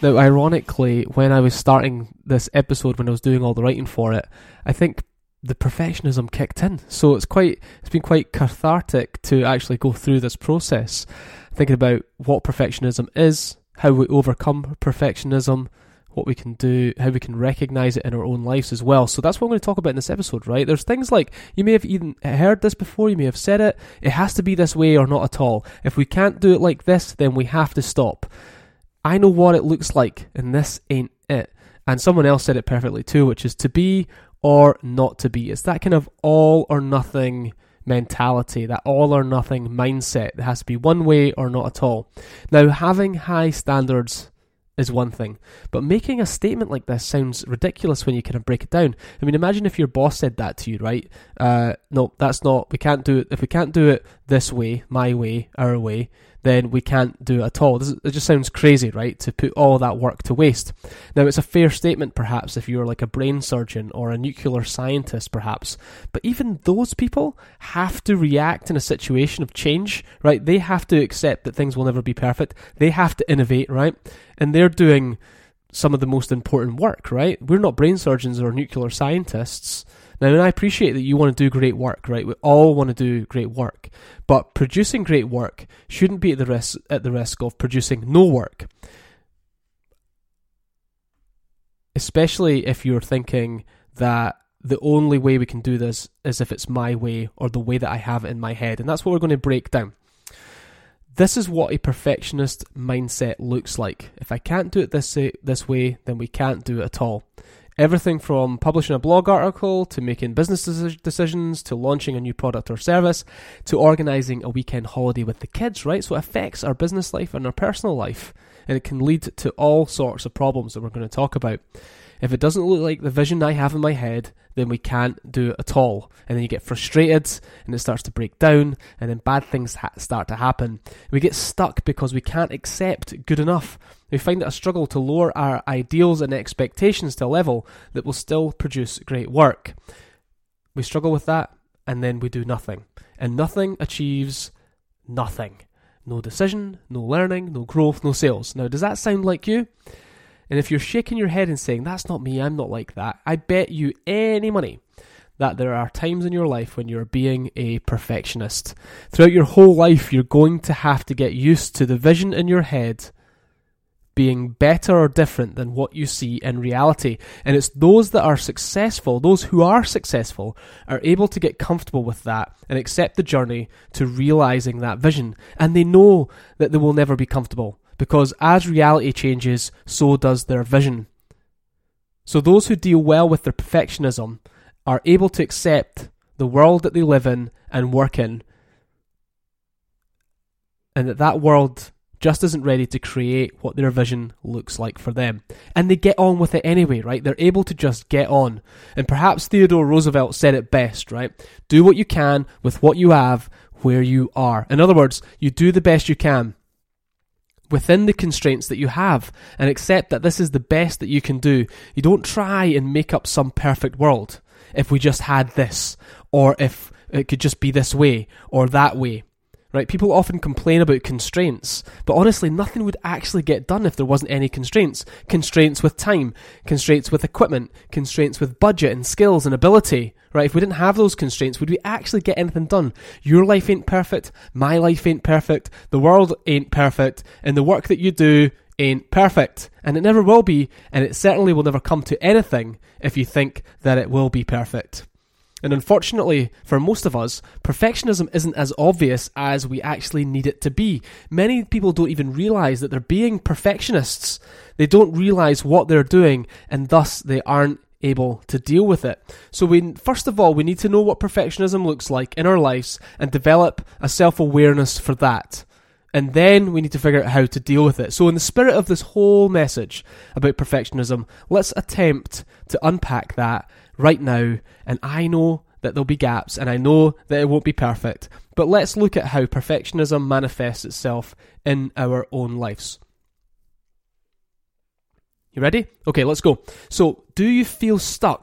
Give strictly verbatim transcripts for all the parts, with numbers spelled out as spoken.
Now, ironically, when I was starting this episode, when I was doing all the writing for it, I think the perfectionism kicked in. So it's quite, it's been quite cathartic to actually go through this process, thinking about what perfectionism is, how we overcome perfectionism, what we can do, how we can recognise it in our own lives as well. So that's what I'm going to talk about in this episode, right? There's things like, you may have even heard this before, you may have said it, it has to be this way or not at all. If we can't do it like this, then we have to stop. I know what it looks like, and this ain't it. And someone else said it perfectly too, which is to be or not to be. It's that kind of all or nothing mentality, that all or nothing mindset. It has to be one way or not at all. Now, having high standards is one thing, but making a statement like this sounds ridiculous when you kind of break it down. I mean, imagine if your boss said that to you, right? Uh, no, that's not, we can't do it, if we can't do it this way, my way, our way, then we can't do it at all. It just sounds crazy, right, to put all that work to waste. Now, it's a fair statement, perhaps, if you're like a brain surgeon or a nuclear scientist, perhaps. But even those people have to react in a situation of change, right? They have to accept that things will never be perfect. They have to innovate, right? And they're doing some of the most important work, right? We're not brain surgeons or nuclear scientists. Now, and I appreciate that you want to do great work, right? We all want to do great work. But producing great work shouldn't be at the risk, at the risk of producing no work. Especially if you're thinking that the only way we can do this is if it's my way or the way that I have it in my head. And that's what we're going to break down. This is what a perfectionist mindset looks like. If I can't do it this way, this way, then we can't do it at all. Everything from publishing a blog article, to making business decisions, to launching a new product or service, to organising a weekend holiday with the kids, right? So it affects our business life and our personal life, and it can lead to all sorts of problems that we're going to talk about. If it doesn't look like the vision I have in my head, then we can't do it at all. And then you get frustrated, and it starts to break down, and then bad things ha- start to happen. We get stuck because we can't accept good enough. We find it a struggle to lower our ideals and expectations to a level that will still produce great work. We struggle with that, and then we do nothing. And nothing achieves nothing. No decision, no learning, no growth, no sales. Now, does that sound like you? And if you're shaking your head and saying, that's not me, I'm not like that, I bet you any money that there are times in your life when you're being a perfectionist. Throughout your whole life, you're going to have to get used to the vision in your head being better or different than what you see in reality. And it's those that are successful, those who are successful, are able to get comfortable with that and accept the journey to realizing that vision. And they know that they will never be comfortable, because as reality changes, so does their vision. So those who deal well with their perfectionism are able to accept the world that they live in and work in, and that that world just isn't ready to create what their vision looks like for them. And they get on with it anyway, right? They're able to just get on. And perhaps Theodore Roosevelt said it best, right? Do what you can with what you have where you are. In other words, you do the best you can within the constraints that you have, and accept that this is the best that you can do. You don't try and make up some perfect world. If we just had this, or if it could just be this way or that way. Right? People often complain about constraints, but honestly, nothing would actually get done if there wasn't any constraints. Constraints with time, constraints with equipment, constraints with budget and skills and ability. Right? If we didn't have those constraints, would we actually get anything done? Your life ain't perfect, my life ain't perfect, the world ain't perfect, and the work that you do ain't perfect. And it never will be, and it certainly will never come to anything if you think that it will be perfect. And unfortunately, for most of us, perfectionism isn't as obvious as we actually need it to be. Many people don't even realise that they're being perfectionists. They don't realise what they're doing, and thus they aren't able to deal with it. So we, first of all, we need to know what perfectionism looks like in our lives and develop a self-awareness for that. And then we need to figure out how to deal with it. So in the spirit of this whole message about perfectionism, let's attempt to unpack that right now. And I know that there'll be gaps, and I know that it won't be perfect, but let's look at how perfectionism manifests itself in our own lives. You ready? Okay, let's go. So, do you feel stuck?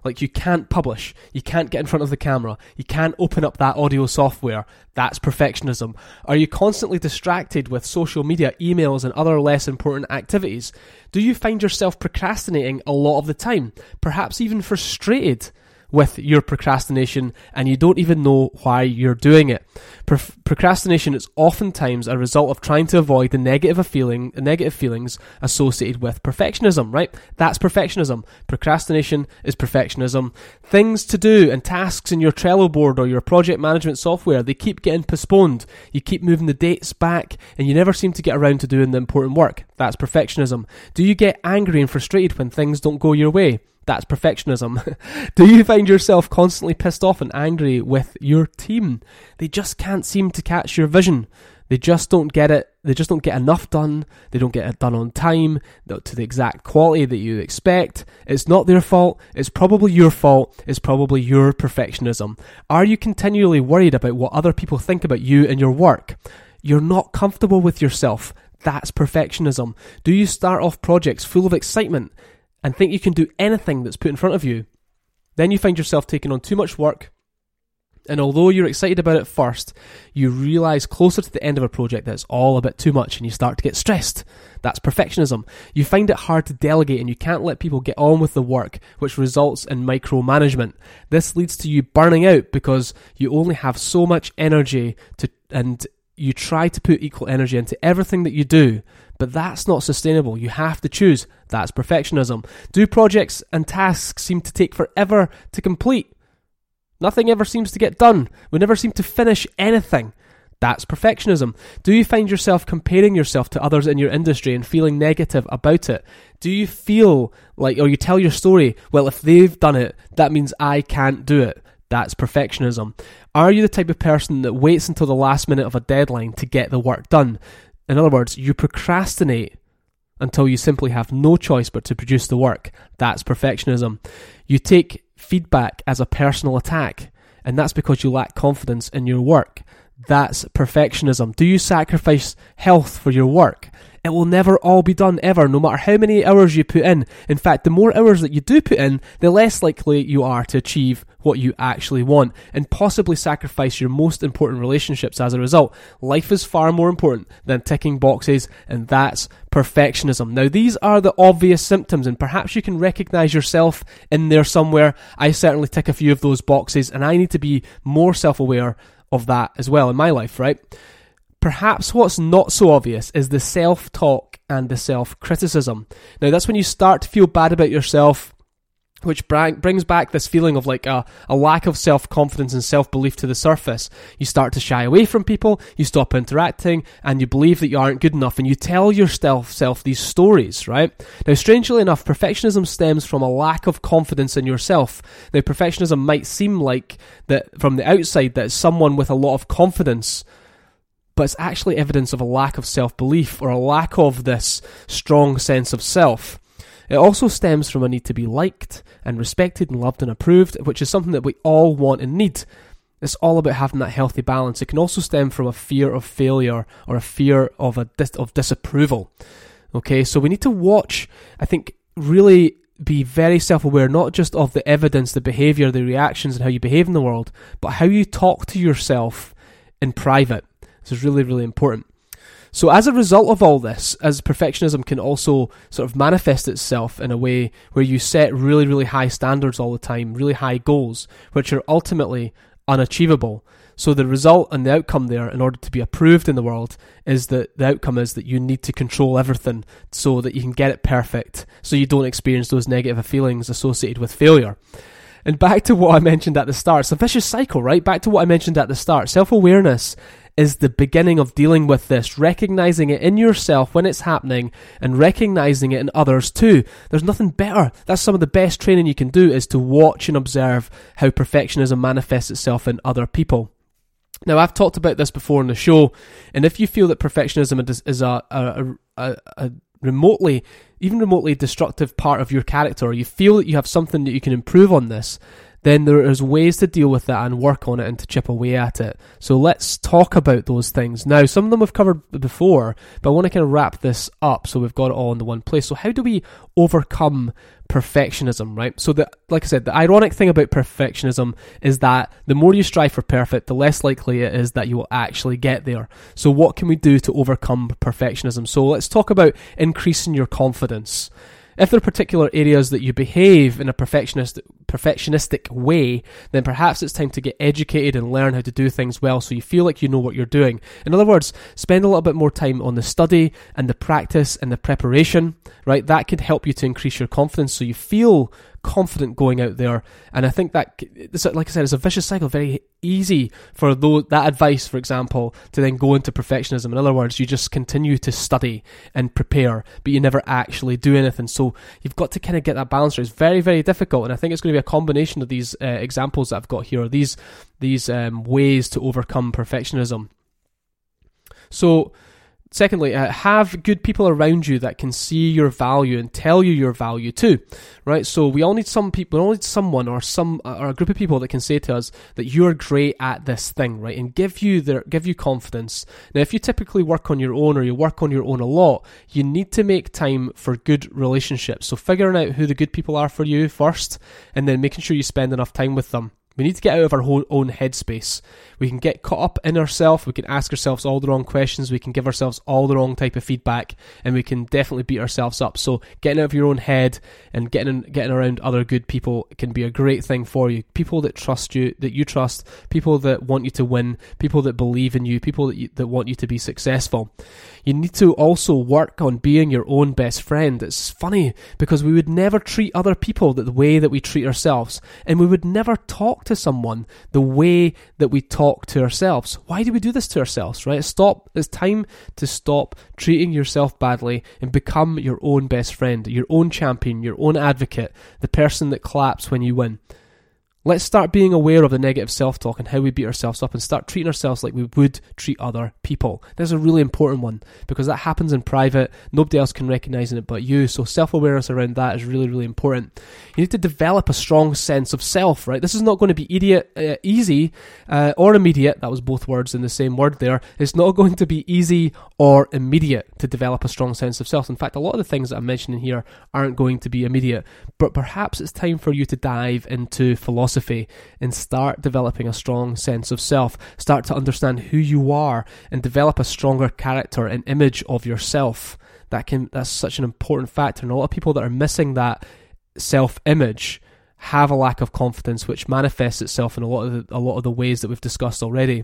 Like you can't publish, you can't get in front of the camera, you can't open up that audio software. That's perfectionism. Are you constantly distracted with social media, emails, and other less important activities? Do you find yourself procrastinating a lot of the time? Perhaps even frustrated with your procrastination and you don't even know why you're doing it. Pro- procrastination is oftentimes a result of trying to avoid the negative feeling, the negative feelings associated with perfectionism, right? That's perfectionism. Procrastination is perfectionism. Things to do and tasks in your Trello board or your project management software, they keep getting postponed. You keep moving the dates back and you never seem to get around to doing the important work. That's perfectionism. Do you get angry and frustrated when things don't go your way? That's perfectionism. Do you find yourself constantly pissed off and angry with your team? They just can't seem to catch your vision. They just don't get it. They just don't get enough done. They don't get it done on time, to the exact quality that you expect. It's not their fault. It's probably your fault. It's probably your perfectionism. Are you continually worried about what other people think about you and your work? You're not comfortable with yourself. That's perfectionism. Do you start off projects full of excitement and think you can do anything that's put in front of you? Then you find yourself taking on too much work, and although you're excited about it first, you realise closer to the end of a project that it's all a bit too much and you start to get stressed. That's perfectionism. You find it hard to delegate and you can't let people get on with the work, which results in micromanagement. This leads to you burning out because you only have so much energy to, and you try to put equal energy into everything that you do, but that's not sustainable. You have to choose. That's perfectionism. Do projects and tasks seem to take forever to complete? Nothing ever seems to get done. We never seem to finish anything. That's perfectionism. Do you find yourself comparing yourself to others in your industry and feeling negative about it? Do you feel like, or you tell your story, well, if they've done it, that means I can't do it? That's perfectionism. Are you the type of person that waits until the last minute of a deadline to get the work done? In other words, you procrastinate until you simply have no choice but to produce the work. That's perfectionism. You take feedback as a personal attack, and that's because you lack confidence in your work. That's perfectionism. Do you sacrifice health for your work? It will never all be done ever, no matter how many hours you put in. In fact, the more hours that you do put in, the less likely you are to achieve what you actually want, and possibly sacrifice your most important relationships as a result. Life is far more important than ticking boxes, and that's perfectionism. Now, these are the obvious symptoms, and perhaps you can recognize yourself in there somewhere. I certainly tick a few of those boxes, and I need to be more self-aware of that as well in my life, right? Perhaps what's not so obvious is the self-talk and the self-criticism. Now, that's when you start to feel bad about yourself, which brings back this feeling of like a, a lack of self-confidence and self-belief to the surface. You start to shy away from people, you stop interacting, and you believe that you aren't good enough, and you tell yourself self these stories, right? Now, strangely enough, perfectionism stems from a lack of confidence in yourself. Now, perfectionism might seem like that from the outside that it's someone with a lot of confidence, but it's actually evidence of a lack of self-belief or a lack of this strong sense of self. It also stems from a need to be liked and respected and loved and approved, which is something that we all want and need. It's all about having that healthy balance. It can also stem from a fear of failure or a fear of a dis- of disapproval. Okay, so we need to watch, I think, really be very self-aware, not just of the evidence, the behaviour, the reactions and how you behave in the world, but how you talk to yourself in private. This is really, really important. So as a result of all this, as perfectionism can also sort of manifest itself in a way where you set really, really high standards all the time, really high goals, which are ultimately unachievable. So the result and the outcome there, in order to be approved in the world, is that the outcome is that you need to control everything so that you can get it perfect, so you don't experience those negative feelings associated with failure. And back to what I mentioned at the start, it's a vicious cycle, right? Back to what I mentioned at the start. Self-awareness is the beginning of dealing with this, recognizing it in yourself when it's happening and recognizing it in others too. There's nothing better. That's some of the best training you can do, is to watch and observe how perfectionism manifests itself in other people. Now, I've talked about this before on the show, and if you feel that perfectionism is a, a, a, a remotely, even remotely destructive part of your character, or you feel that you have something that you can improve on this, then there is ways to deal with that and work on it and to chip away at it. So let's talk about those things. Now, some of them we've covered before, but I want to kind of wrap this up so we've got it all in the one place. So how do we overcome perfectionism, right? So the, like I said, the ironic thing about perfectionism is that the more you strive for perfect, the less likely it is that you will actually get there. So what can we do to overcome perfectionism? So let's talk about increasing your confidence. If there are particular areas that you behave in a perfectionist, perfectionistic way, then perhaps it's time to get educated and learn how to do things well so you feel like you know what you're doing. In other words, spend a little bit more time on the study and the practice and the preparation, right? That could help you to increase your confidence so you feel confident going out there. And I think that, like I said, it's a vicious cycle. Very easy for those, that advice, for example, to then go into perfectionism. In other words, you just continue to study and prepare, but you never actually do anything. So you've got to kind of get that balance right. It's very, very difficult. And I think it's going to be a combination of these uh, examples that I've got here, these, these um, ways to overcome perfectionism. So, secondly, uh, have good people around you that can see your value and tell you your value too, right? So we all need some people, we all need someone or some or a group of people that can say to us that you're great at this thing, right? And give you their give you confidence. Now, if you typically work on your own or you work on your own a lot, you need to make time for good relationships. So figuring out who the good people are for you first, and then making sure you spend enough time with them. We need to get out of our own headspace. We can get caught up in ourselves. We can ask ourselves all the wrong questions. We can give ourselves all the wrong type of feedback, and we can definitely beat ourselves up. So getting out of your own head and getting getting around other good people can be a great thing for you. People that trust you, that you trust, people that want you to win, people that believe in you, people that you, that want you to be successful. You need to also work on being your own best friend. It's funny because we would never treat other people the way that we treat ourselves, and we would never talk to someone the way that we talk to ourselves. Why do we do this to ourselves, right? Stop. It's time to stop treating yourself badly and become your own best friend, your own champion, your own advocate, the person that claps when you win. Let's start being aware of the negative self-talk and how we beat ourselves up and start treating ourselves like we would treat other people. This is a really important one because that happens in private. Nobody else can recognise it but you. So self-awareness around that is really, really important. You need to develop a strong sense of self, right? This is not going to be idiot, uh, easy uh, or immediate. That was both words in the same word there. It's not going to be easy or immediate to develop a strong sense of self. In fact, a lot of the things that I'm mentioning here aren't going to be immediate. But perhaps it's time for you to dive into philosophy and start developing a strong sense of self. Start to understand who you are and develop a stronger character and image of yourself. That can that's such an important factor. And a lot of people that are missing that self-image have a lack of confidence, which manifests itself in a lot of the, a lot of the ways that we've discussed already.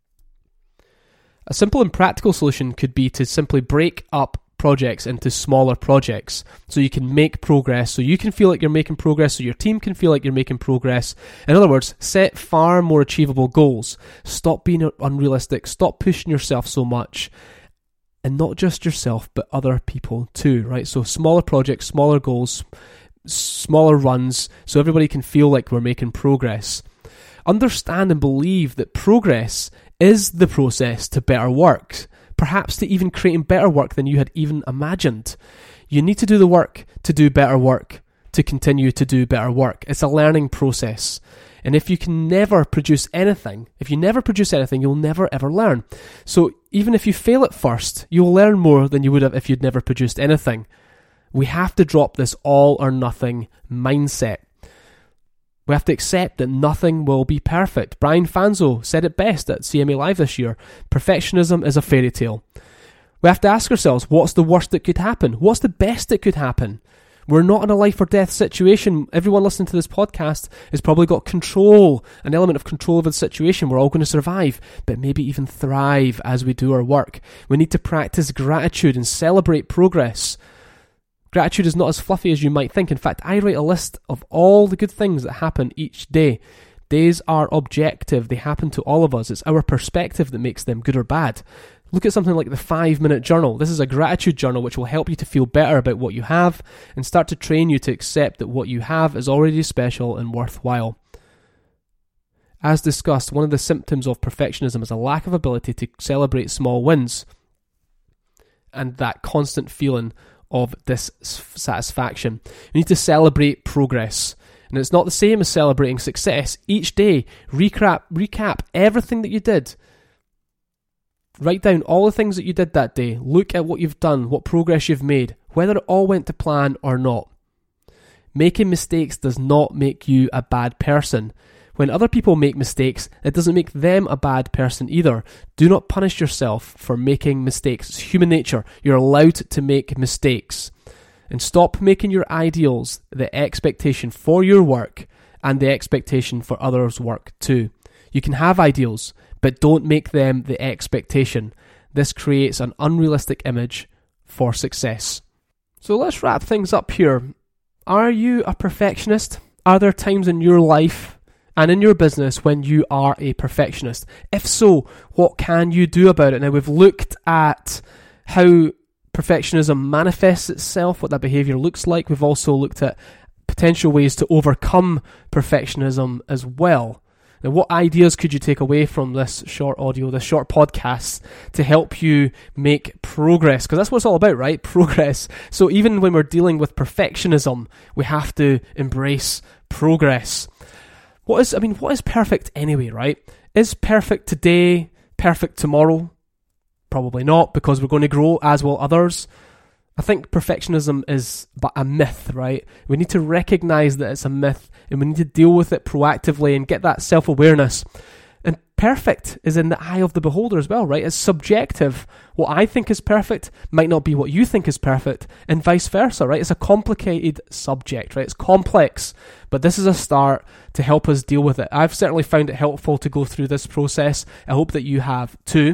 A simple and practical solution could be to simply break up projects into smaller projects so you can make progress, so you can feel like you're making progress, so your team can feel like you're making progress. In other words, set far more achievable goals. Stop being unrealistic. Stop pushing yourself so much. And not just yourself, but other people too, right? So smaller projects, smaller goals, smaller runs, so everybody can feel like we're making progress. Understand and believe that progress is the process to better work. Perhaps to even creating better work than you had even imagined. You need to do the work to do better work, to continue to do better work. It's a learning process. And if you can never produce anything, if you never produce anything, you'll never ever learn. So even if you fail at first, you'll learn more than you would have if you'd never produced anything. We have to drop this all or nothing mindset. We have to accept that nothing will be perfect. Brian Fanzo said it best at C M A Live this year. Perfectionism is a fairy tale. We have to ask ourselves, what's the worst that could happen? What's the best that could happen? We're not in a life or death situation. Everyone listening to this podcast has probably got control, an element of control over the situation. We're all going to survive, but maybe even thrive as we do our work. We need to practice gratitude and celebrate progress. Gratitude is not as fluffy as you might think. In fact, I write a list of all the good things that happen each day. Days are objective. They happen to all of us. It's our perspective that makes them good or bad. Look at something like the five-minute journal. This is a gratitude journal which will help you to feel better about what you have and start to train you to accept that what you have is already special and worthwhile. As discussed, one of the symptoms of perfectionism is a lack of ability to celebrate small wins and that constant feeling of dissatisfaction. We need to celebrate progress. And it's not the same as celebrating success. Each day, recap, recap everything that you did. Write down all the things that you did that day. Look at what you've done, what progress you've made, whether it all went to plan or not. Making mistakes does not make you a bad person. When other people make mistakes, it doesn't make them a bad person either. Do not punish yourself for making mistakes. It's human nature. You're allowed to make mistakes. And stop making your ideals the expectation for your work and the expectation for others' work too. You can have ideals, but don't make them the expectation. This creates an unrealistic image for success. So let's wrap things up here. Are you a perfectionist? Are there times in your life and in your business when you are a perfectionist? If so, what can you do about it? Now, we've looked at how perfectionism manifests itself, what that behaviour looks like. We've also looked at potential ways to overcome perfectionism as well. Now, what ideas could you take away from this short audio, this short podcast, to help you make progress? Because that's what it's all about, right? Progress. So even when we're dealing with perfectionism, we have to embrace progress. What is, I mean, what is perfect anyway, right? Is perfect today perfect tomorrow? Probably not, because we're going to grow as will others. I think perfectionism is but a myth, right? We need to recognise that it's a myth, and we need to deal with it proactively and get that self-awareness. And perfect is in the eye of the beholder as well, right? It's subjective. What I think is perfect might not be what you think is perfect, and vice versa, right? It's a complicated subject, right? It's complex, but this is a start to help us deal with it. I've certainly found it helpful to go through this process. I hope that you have too.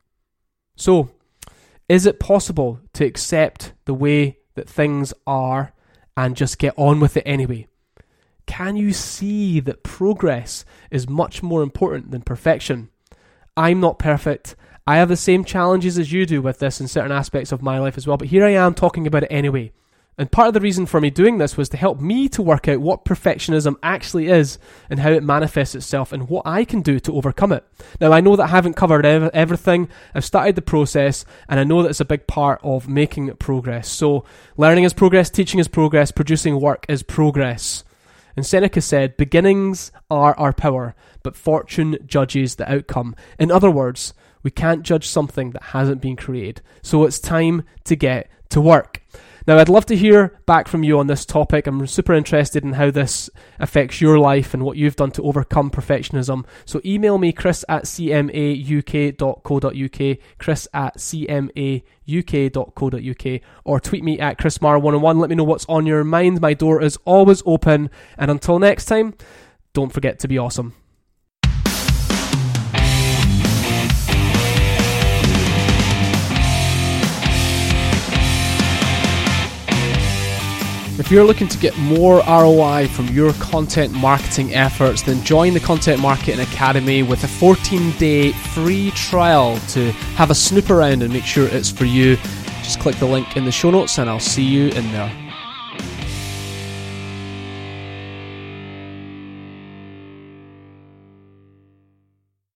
So, is it possible to accept the way that things are and just get on with it anyway? Can you see that progress is much more important than perfection? I'm not perfect. I have the same challenges as you do with this in certain aspects of my life as well, but here I am talking about it anyway. And part of the reason for me doing this was to help me to work out what perfectionism actually is and how it manifests itself and what I can do to overcome it. Now, I know that I haven't covered ev- everything. I've started the process, and I know that it's a big part of making progress. So learning is progress, teaching is progress, producing work is progress. And Seneca said, beginnings are our power, but fortune judges the outcome. In other words, we can't judge something that hasn't been created. So it's time to get to work. Now, I'd love to hear back from you on this topic. I'm super interested in how this affects your life and what you've done to overcome perfectionism. So email me, chris at c m a u k dot co dot u k, chris at c m a u k dot co dot u k, or tweet me at chris mar one oh one. Let me know what's on your mind. My door is always open. And until next time, don't forget to be awesome. If you're looking to get more R O I from your content marketing efforts, then join the Content Marketing Academy with a fourteen-day free trial to have a snoop around and make sure it's for you. Just click the link in the show notes and I'll see you in there.